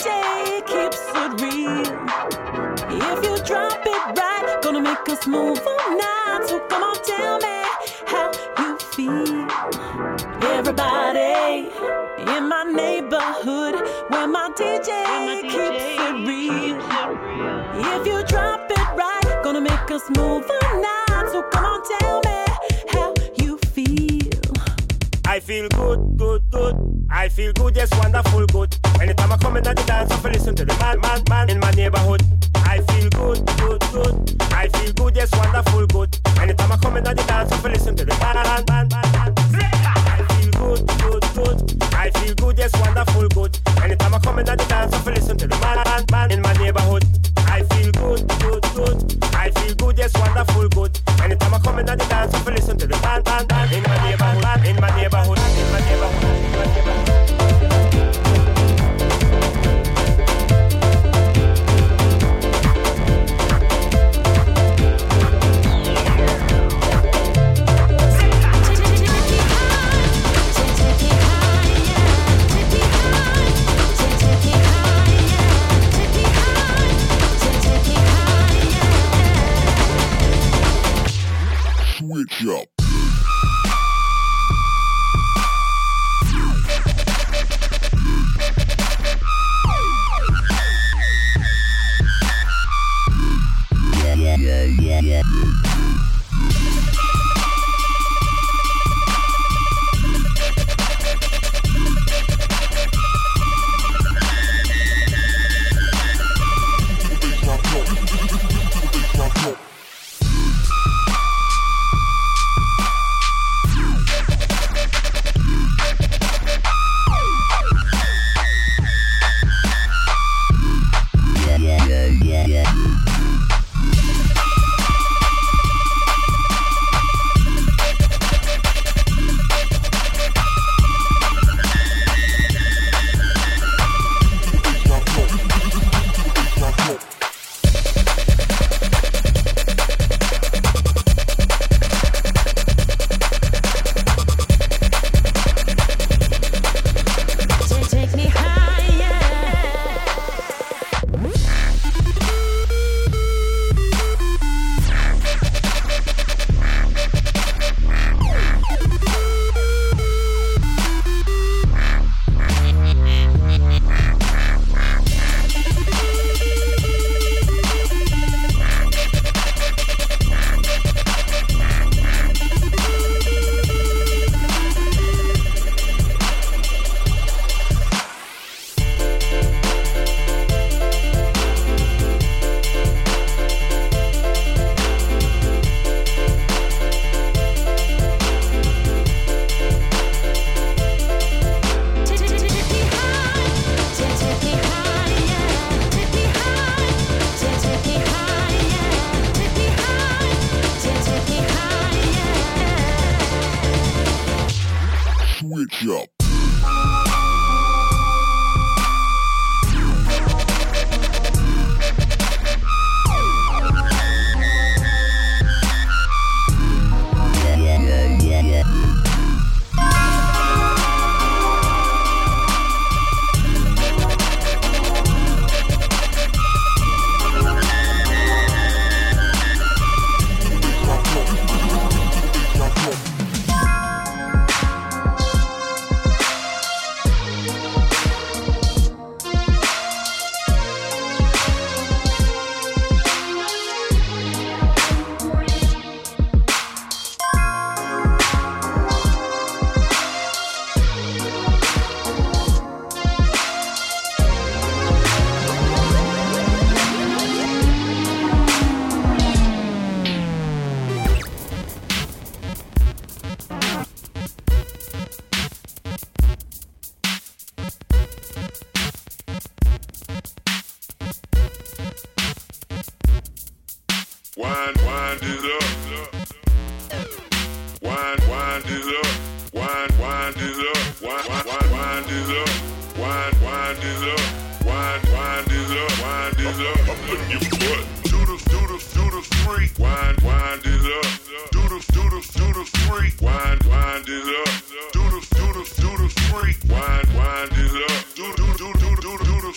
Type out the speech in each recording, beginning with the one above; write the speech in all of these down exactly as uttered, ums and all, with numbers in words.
J keeps it real. If you drop it right, gonna make us move all night. So come on, tell me how you feel. Everybody in my neighborhood, where my D J, my D J keeps it real. If you drop it right, gonna make us move all night. So come on, tell me how you feel. I feel good, good, good. I feel good, yes, wonderful, good. Anytime I come in at the dance, I listen to the man, man, man in my neighborhood. I feel good, good, good. I feel good, yes, wonderful, good. Anytime I come in at the dance, I listen to the man, man, man, man. I feel good, good, good. I feel good, yes, wonderful, good. Anytime I come in at the dance, I listen to the man, man, man in my neighborhood. I feel good, good, good. I feel good, yes, wonderful, good. Anytime I come in at the dance, I listen to the man, man, man in my neighborhood, in my neighborhood, in my neighborhood, in my neighborhood. Switch up. Yeah, yeah, yeah, yeah. Switch up. Wind, wind it up. Wind, wind it up. Wind, wind it up. Wind, wind, wind, wind it up. Wind, wind it up. Wind, wind it up. Wind it up. Up in your butt. Do the, do the, do the free. Wind, wind it up. Do the, do the, do the free. Wind, wind it up. Do the, do the, do the free. Wind, wind it up. Do, do, do, do, do, do the free. Up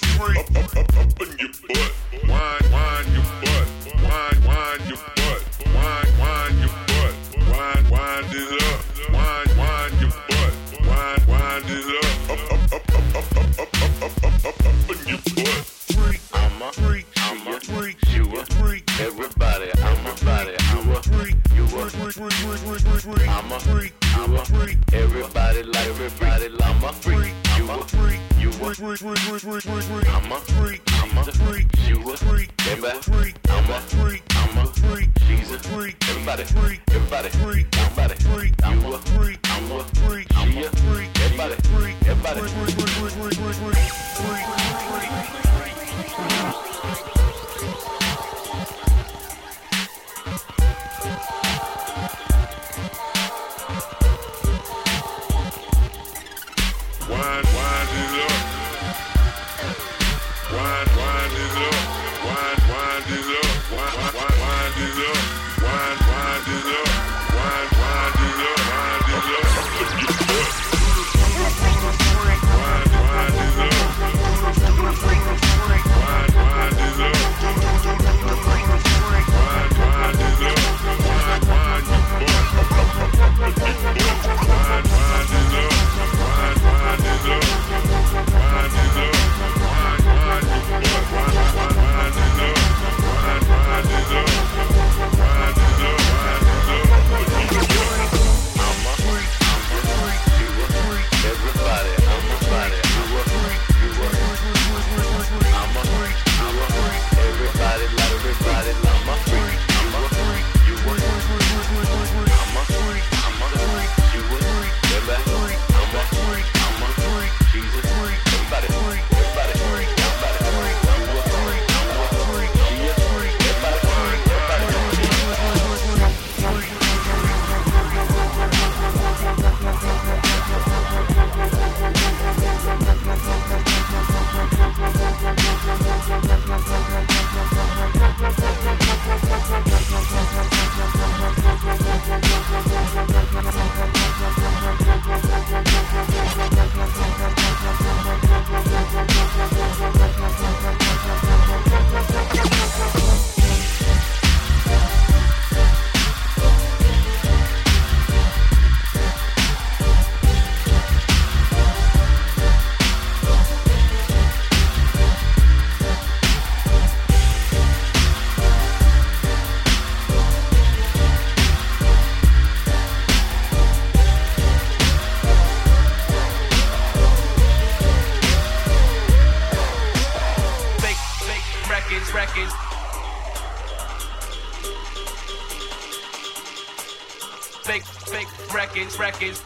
Records.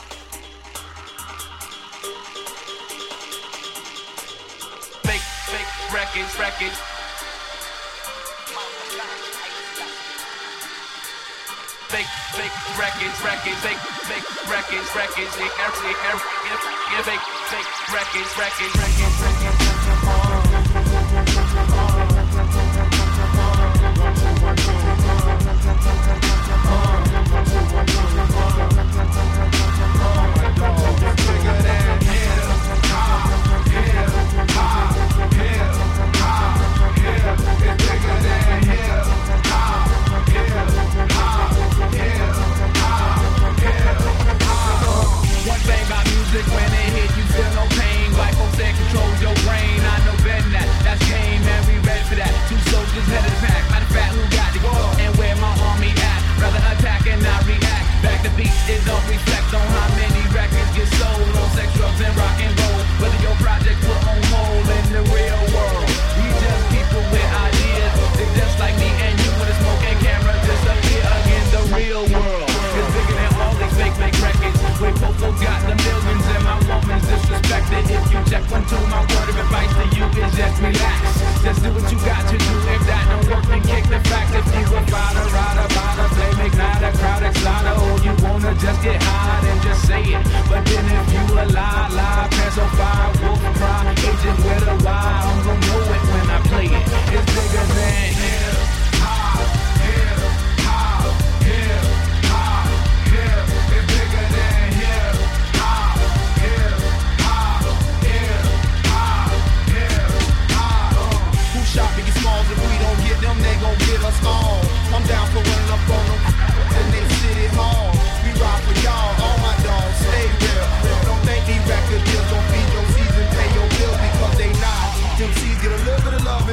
Fake, fake records, records. Fake, fake records, records. Fake, fake records, records. Fake, fake, fake records, records, records, records. When it hit, you feel no pain. White folks that controls your brain.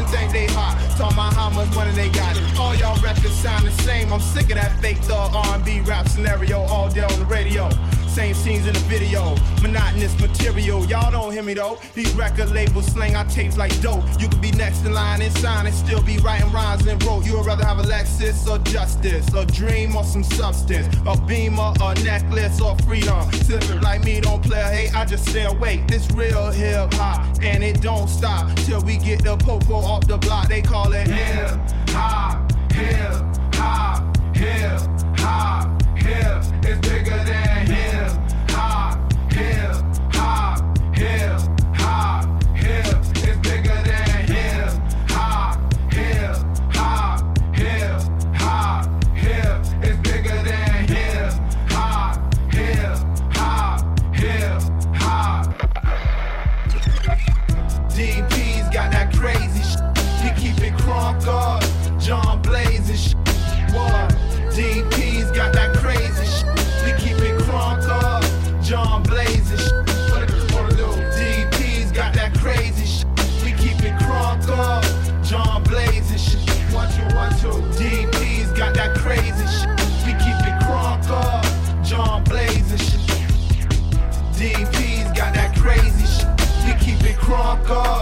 think they hot. Talk about how much money they got. All y'all records sound the same. I'm sick of that fake thug R and B rap scenario all day on the radio. Same scenes in the video, monotonous material. Y'all don't hear me though. These record labels slang our tapes like dope. You could be next in line and sign and still be writing rhymes and wrote. You would rather have a Lexus or justice, a dream or some substance, a beamer, a necklace or freedom. Sipping like me don't play a hate, I just stay awake. This real hip hop and it don't stop till we get the popo off the block. They call it hip hop, hip hop, hip hop, hip. It's bigger than hip hop, hip hop, hip hop, hip. It's bigger than hip hop, hip hop, hip hop, hip. It's bigger than hip hop, hip hop, hip hop. D P's got that crazy shit. He keep it crunk up. John Blaze and shit. What? D P's got that crazy shit. We keep it crunk up. John Blaze and shit. What it wanna do? D P's got that crazy shit. We keep it crunk up. John Blaze and shit. One, two, one, two. D P's got that crazy shit. We keep it crunk up. John Blaze and shit. D P's got that crazy shit. We keep it crunk up.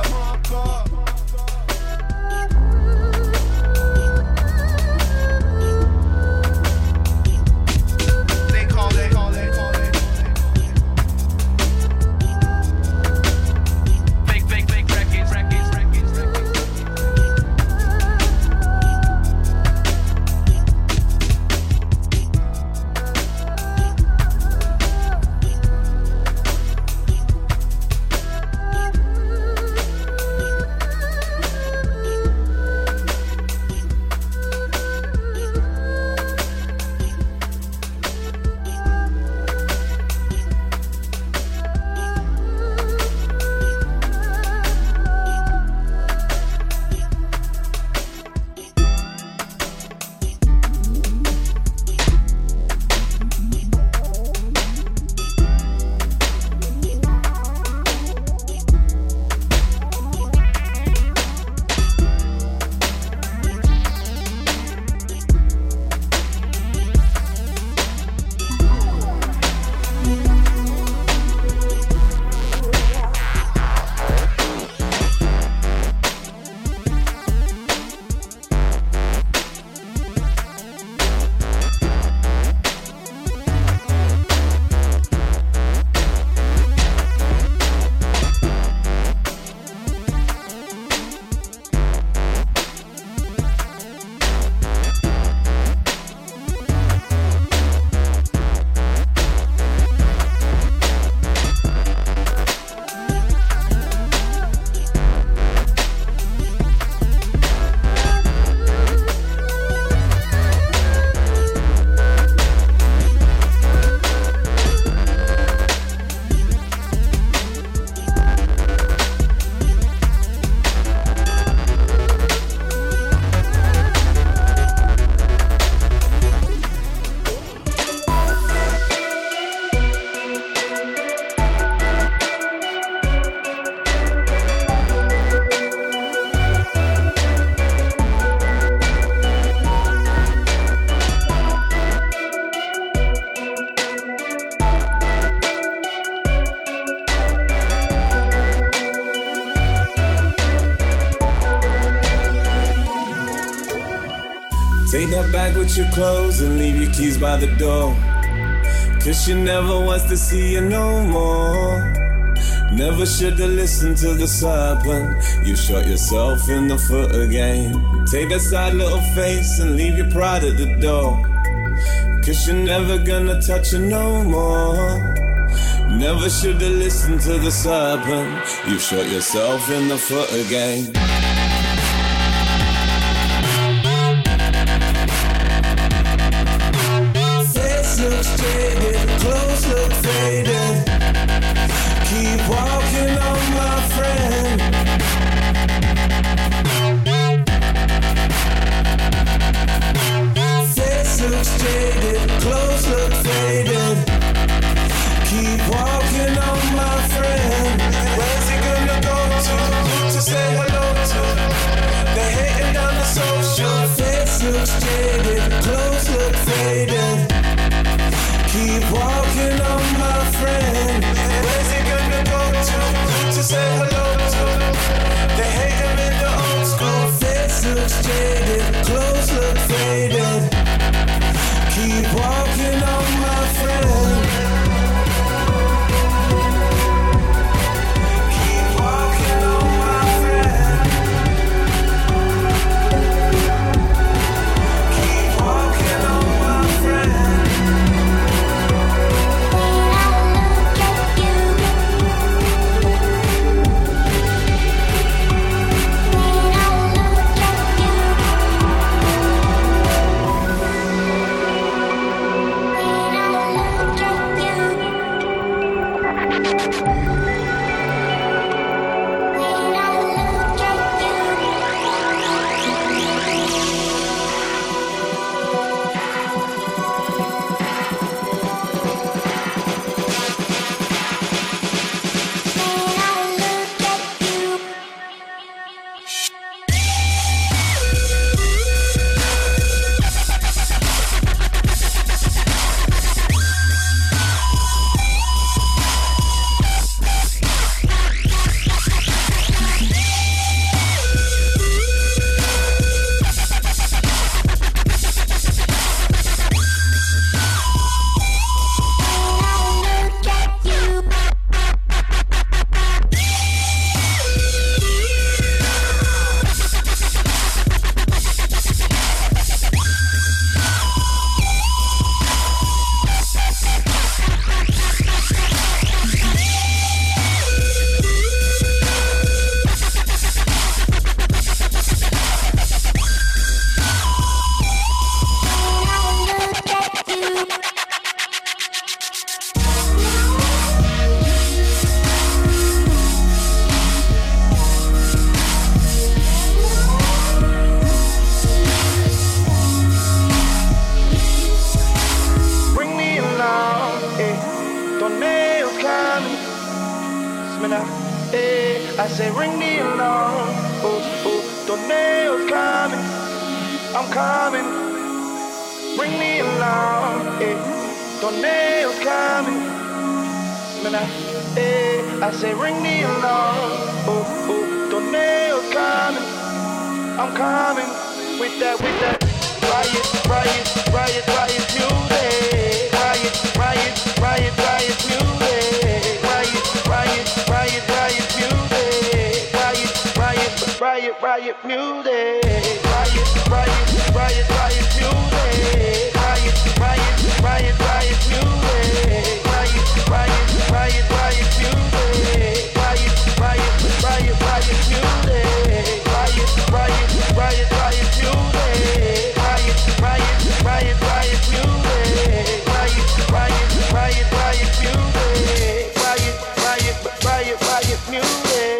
Take that bag with your clothes and leave your keys by the door. Cause she never wants to see you no more. Never should've listened to the sub when you shot yourself in the foot again. Take that sad little face and leave your pride at the door. Cause you're never gonna touch her no more. Never should've listened to the sub when you shot yourself in the foot again. Clothes look faded. Keep walking on, my friend. Face looks jaded. Clothes look faded. Keep walking on, my friend. Where's he gonna go to? Who to say hello to? looks jaded, clothes look faded. Keep walking on, my friend. Where's he gonna go to, to say hello to? They hate him in the old school. Face looks jaded, clothes look faded. Keep walking on, my friend. Keep walking on, my friend. Keep walking on, my friend. I say ring the alarm, oh, oh, tornado's coming, I'm coming. Ring the alarm, eh, tornado's coming. Eh, I say ring the alarm, oh, oh, tornado's coming, I'm coming. With that, with that, riot, riot, riot, riot music. Riot, riot, riot, riot music. Riot, riot, riot, riot music. Riot, riot, riot, riot music. Riot, riot, riot, riot music. Riot, riot, riot, riot music. Riot, riot, riot, riot music. Riot, riot, riot, riot music. Riot, riot, riot, riot music. Riot, riot, riot, riot music. Riot, riot, riot, riot music. Riot, riot, riot, riot music.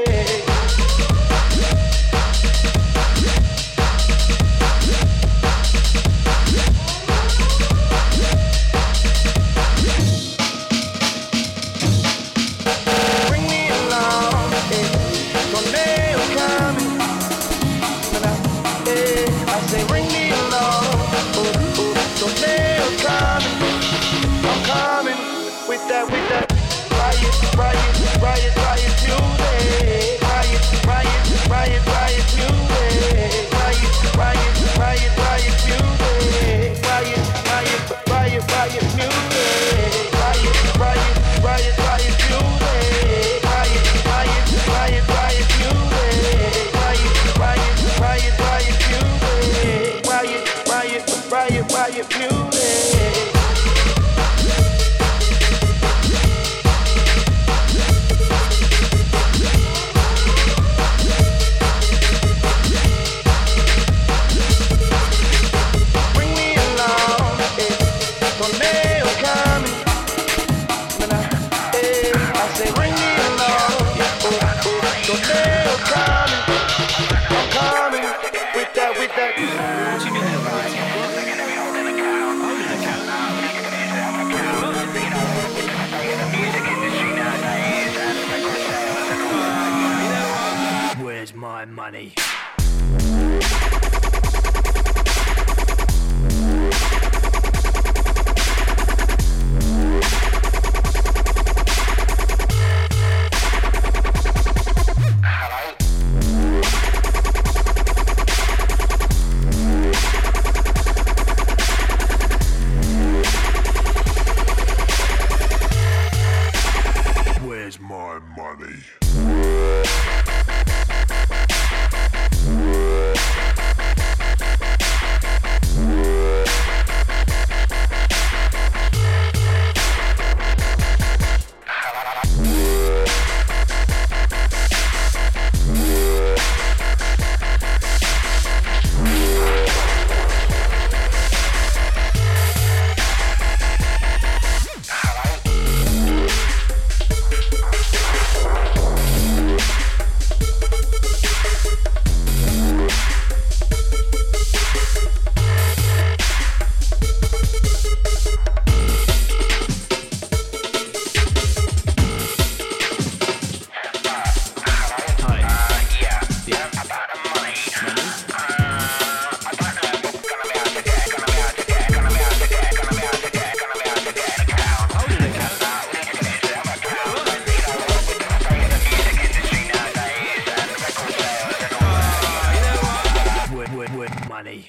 money.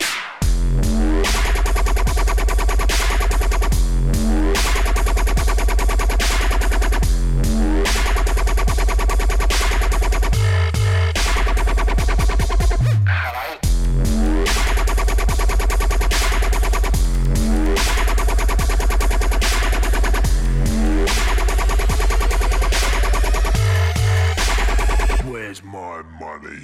Where's my money?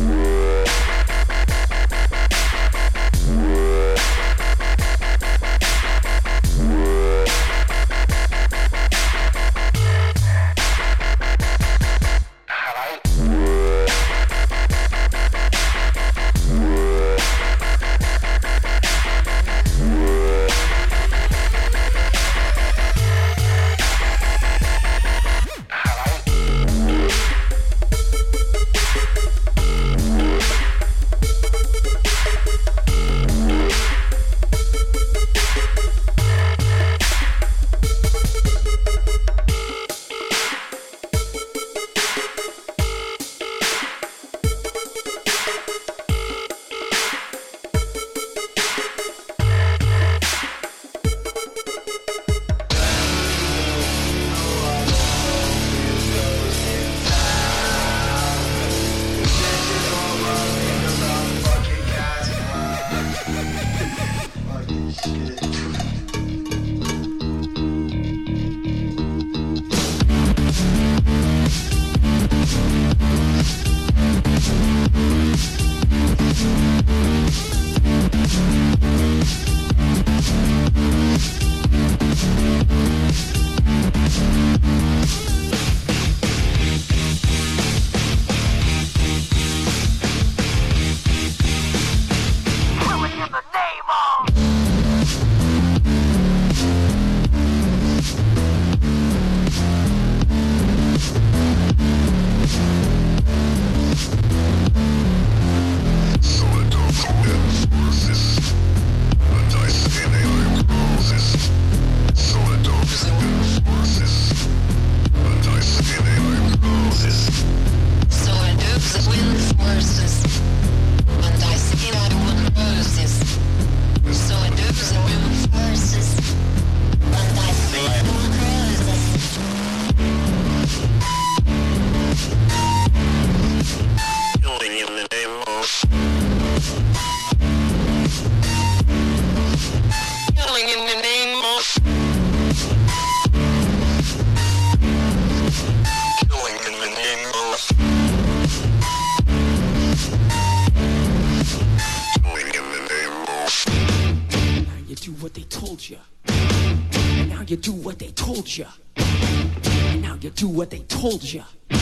Told you.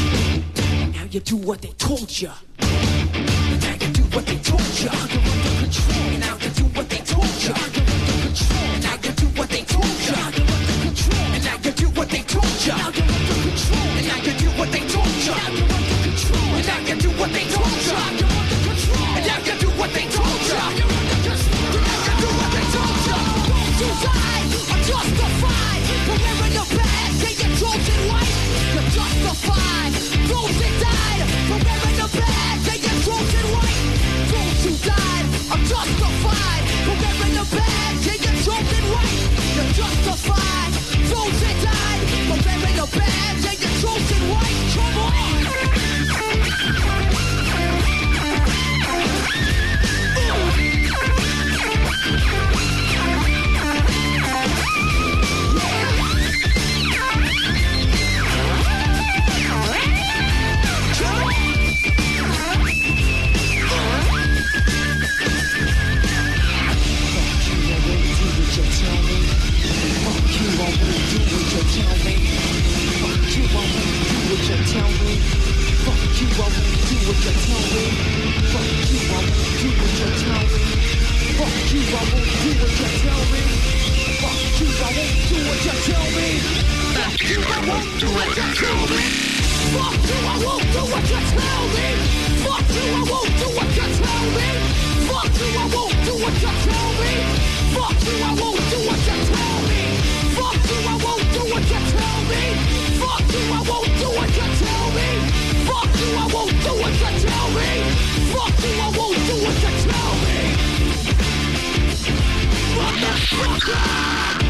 Now you do what they told you. Now you do what they told you. You're under control. Now you do what they told you. You're under control. Now you do what they told you. You're under control. And now you do what they told you. Now you're under control. And now you do what they told you. Now you're under control. And now you do what they told you. Now you're under control. And now you do what they told you. Now you're under control. And now you do what they told you. Don't you die? I'm justified for wearing your badge and your chosen white. You're justified. Those that died for wearing the badge and your chosen white. Those who died, I'm justified for wearing the badge and your chosen white. You're justified. Those that died for wearing the badge and your chosen white. Come on. Fuck you, I won't do what you tell me. Africa.